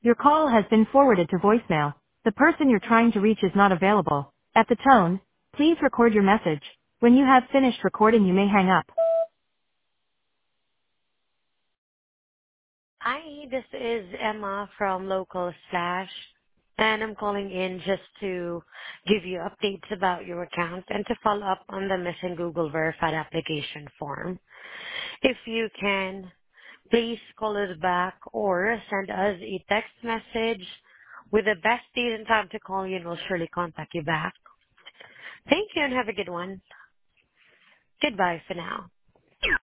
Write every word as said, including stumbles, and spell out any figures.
Your call has been forwarded to voicemail. The person you're trying to reach is not available. At the tone, please record your message. When you have finished recording, you may hang up. Hi, this is Emma from Local Slash, and I'm calling in just to give you updates about your account and to follow up on the missing Google Verified application form. If you can, please call us back or send us a text message with the best date and time to call you, and we'll surely contact you back. Thank you and have a good one. Goodbye for now.